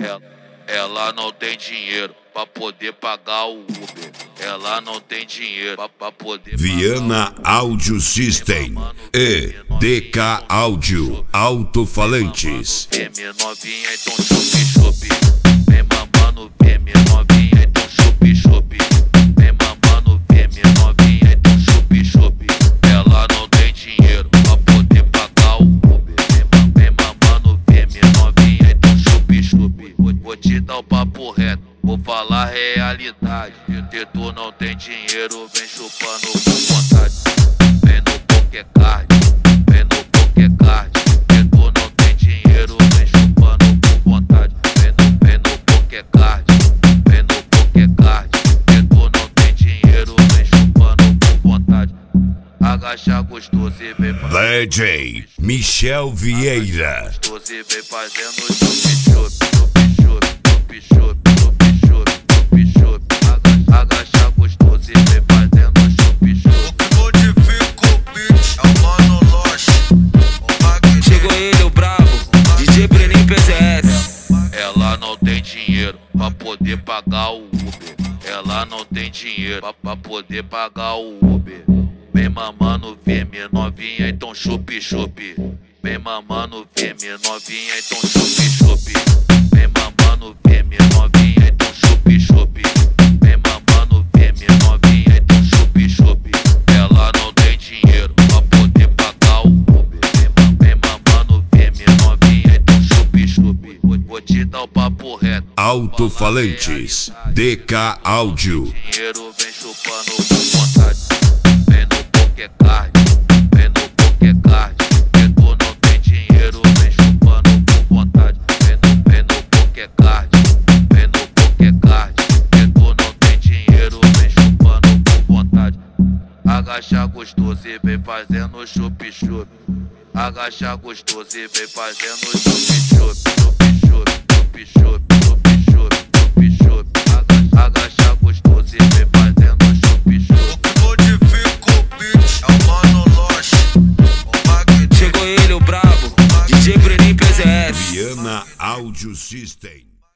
Ela não tem dinheiro pra poder pagar o Uber. Ela não tem dinheiro pra poder Viana Audio System e DK Áudio Alto-Falantes. Vem minha novinha, então chupi. Vem mamando, vem minha novinha, então chupi. Vem mamando, vem minha novinha, então chupi. Ela não tem dinheiro pra poder pagar o Uber. Vem mamando, vem minha novinha, então chupi. Vou te dar o papo reto, vou falar a realidade. E tu não tem dinheiro, vem chupando com vontade. Vem no Pokécard, vem no Pokécard. E tu não tem dinheiro, vem chupando com vontade. Vem no Pokécard, vem no Pokécard. E tu não tem dinheiro, vem chupando com vontade. Agacha gostoso e vem fazendo DJ Michel Vieira. gostoso e vem fazendo chupi. Agacha gostoso e vem fazendo chupi. O que modifica o beat é o Mano Loche. Chegou ele, o brabo, DJ Breninho PCS. Ela não tem dinheiro pra poder pagar o Uber. Ela não tem dinheiro pra poder pagar o Uber. Vem mamando, vem minha novinha, então chupi. Vem mamando, vem minha novinha, então chupi. Vem mamando, vem minha novinha, então chupi. Vem mamando, vem minha novinha, então chupi. Ela não tem dinheiro pra poder pagar o Uber. Vem mamando, vem minha novinha, então chupi. Vou te dar o papo reto. Alto-Falantes, DK Áudio. Dinheiro vem chupando com vontade. Vem no Pokécard, vem no Pokécard. E tu não tem dinheiro, vem chupando com vontade. Vem no Pokécard, vem no Pokécard. E tu não tem dinheiro, vem chupando com vontade. Agacha gostoso e vem fazendo chupi. Agacha gostoso e vem fazendo chupi. Agacha gostoso e vem fazendo chupi. O que modifica o beat é o Mano Loche. Chegou ele, o brabo, DJ Breninho PCS. Viana Audio System.